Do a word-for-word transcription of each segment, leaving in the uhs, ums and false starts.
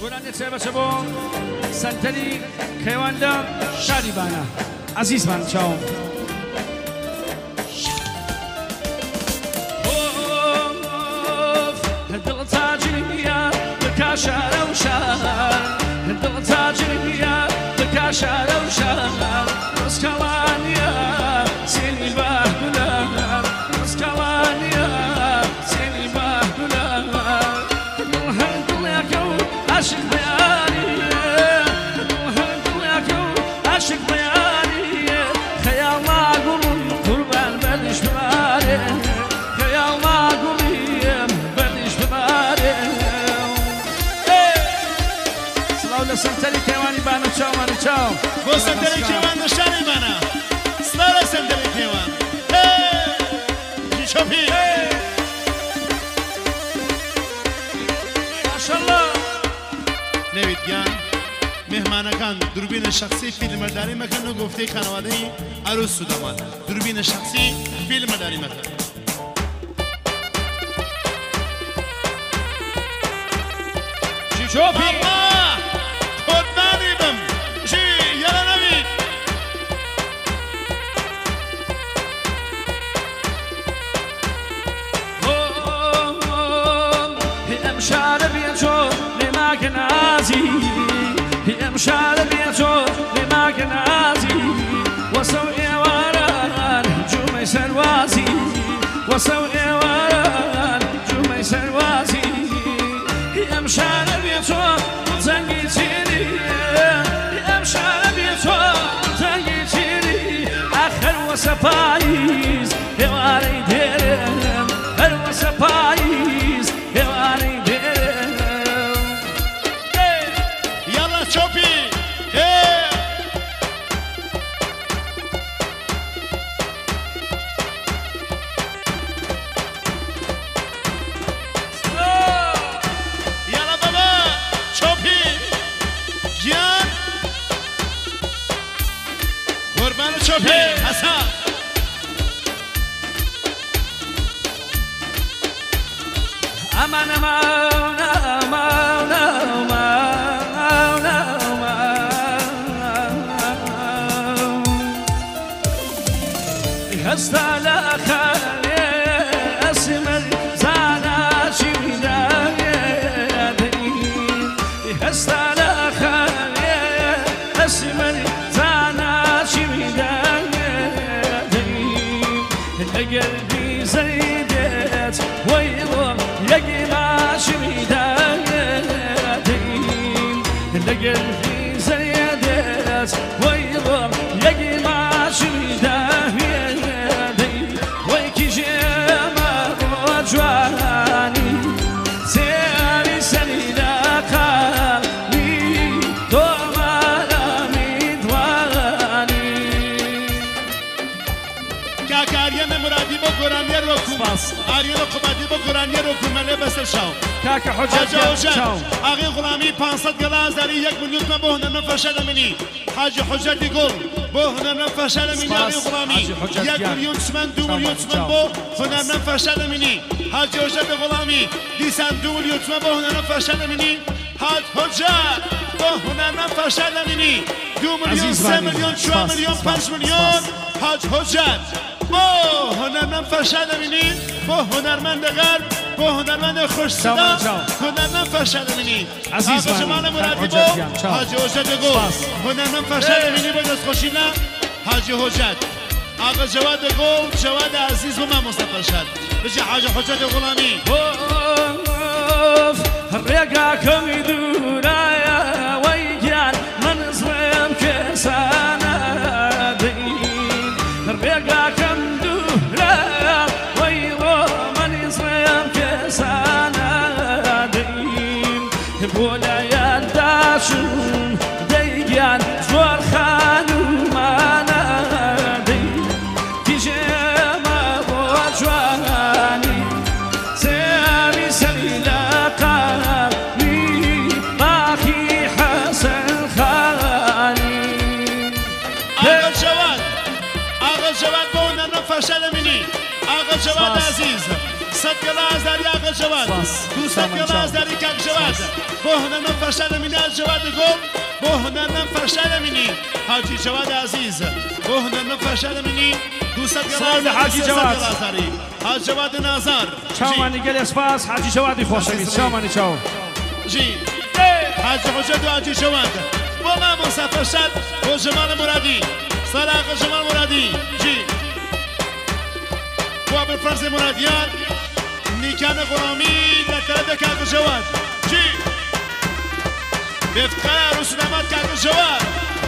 گۆرانی چێبەچە بۆ سەنتەری کەیواندا شاریبانە عەزیزمان چاوم دڵ تاجریە بکا شارە و شار دڵ تاجریە بکا شارە و شار ڕزکەڵانیە سێنی بەهگولە ڕزکەڵانیە سێنی بەهگولە دڵ هەر دڵێکە و عاشق بەیاریە دڵ هەر دڵێکە و عاشق بەیاریە خەیاڵ ناگوڵم قوربان بەدیش بڕارێ خەیاڵ ناگوڵیم بەدیش بڕارێ سڵاو لە سەنتەری کێوانی بانە چاومانی چاو بۆ سەنتەری کێوان لە شاری بانە سڵاو لە سەنتەری کێوان جیشۆپی ماشەڵڵا نەویدگیان مهمانەکان دوربینە شخصی فیلمبەرداری مەکەن و گفتەی خانەوادەی ئەروس و دەمات دوربینە شخصی فیلمبەرداری مەکەن جیشۆپی خۆتمانی بم ژی یەڵە نەوید ئەم شارە بێچۆ لێماکە نازی ئەم شارە بێچۆ لێماکە نازی وەسەو ئێواران جومەی سەروازی وەسەو ئێواران جومەی سەروازی ئەم شارە بێچۆ زەنگی چێری ئەم شارە بێچۆ زەنگی چێری ئاخەر وەسە پاییز هێوارەی دێرم هەر وەسە پاییز هێوارەی دێرم یاڵا چۆپی یاڵا بابا چۆپی گیان قوربانە چۆپی حەسان ئەمان ئەمان ئەمان ئەمان ئەمان هەستا لە خەلێ ئەسمەر زاناشی ویدایەدەین هەستا لە خەلێ ئەسمەر زاناشی ویدایەدەین ئەگەر بیزەی دێت وەیڵۆ یەکی ماشی ویدایەدەین لەگەر بیزەی دێت وەیڵۆ یەکی ماشی ویدایەدەین وەی کیژێمە بۆ جوانی سێری سەری لەقامی تۆمەرامی دوانی کاکە ئاریەنە مرادی بۆ گۆرانیەر وەکوم ئاریەنە قومەتی بۆ گۆرانیەر وەکومەلێ بەسەر شاو کاکە حۆجەت چاو ئاغی غوڵامی پانسەد گەڵازاری یەک ملیۆنمە بۆ هونەرمە فەشە دەمنی حاجی حۆجەتی گوڵ بۆ هونەرمە فەشە دەمنی ئاغی غوڵامی یەک ملیۆن چمەن دوو ملیۆن چمەن بۆ هونەرمە فەشە دەمنی حاجی حۆجەتی غوڵامی دیسان دوو ملیۆن چمەن بۆ هونەرمە فەشە دەمنی حاج حۆجەت بۆ هونەرمە فەشە دەمنی دوو ملیۆن سێ ملیۆن چوار ملیۆن پەنج ملیۆن حاج حۆجەت بۆ هونەرمەند فەشە دەمنی بۆ هونەرمەندەگەر بۆ هونەرمەندە خۆشسەدا هونەرمەند فەشە دەمنی ئاغا ژەمانە مرادی بۆ حاجی حۆجەتی گوڵ هونەرمەند فەشە دەمنی بۆ دەستخۆشینە حاجی حۆجەت ئاغا جەوادە گوڵ جەوادە عەزیز بۆ مامۆستا فەرشاد بژی حاجی حۆجەتی غوڵامی ڕێگاکەمی دوورایە وەی گیان منزڵێم کێسانە دەین ڕێگاکەم دوورایە وەی ڕۆ منزڵێم کێسانە دەین بۆ لایەنداشم دەیگیان زۆر خانومانە دەین کیژێمە بۆ جوانی سێری سەری لەقامی باخی حەسەن خانی ئاغا جەواد ئاغا جەواد بۆ هونەرمەند فەشە دەمنی ئاغا جەواد عەزیز سەد گەڵازاری ئاغا جواد دوستان گلاز داری کاک جواد بو هنرمند فرشاد امینی جواد گل بو هنرمند فرشاد امینی حاجی جواد عزیز بو هنرمند فرشاد امینی دوستان گلاز حاجی جواد حاج جواد نازار چاوانی گل سپاس حاجی جوادی خوشویست چاوانی چاو جی حاج حجت و حاجی جواد بو مامون فرشاد بو جمال مرادی سراغ جمال مرادی جی بو ابوالفرز مرادیان نیکان غلامی لکرد کاک جواد جی بفتقار و سلامت کاک جواد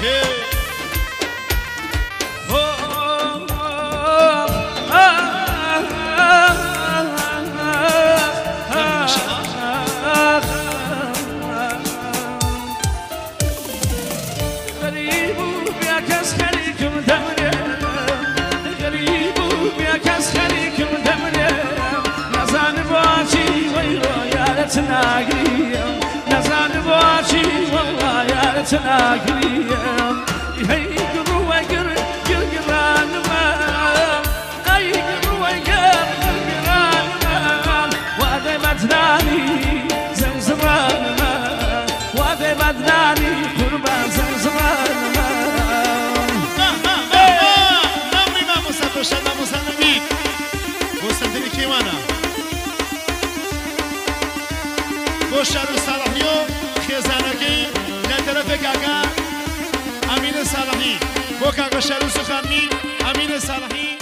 تناقريم نزان باشي والله يا تناقريم يهيقر ويقر قرقران ما يهيقر ويقر قرقران ما وادي بدناني زمزمان ما وادي بدناني قربان زمزمان ما نمري ما مسافر شد مسلمين مسلمين كيوانا بو شهر صالحیو خیزانکی لطرف کاکا امین صالحی بو کاکا شهر سخنی امین صالحی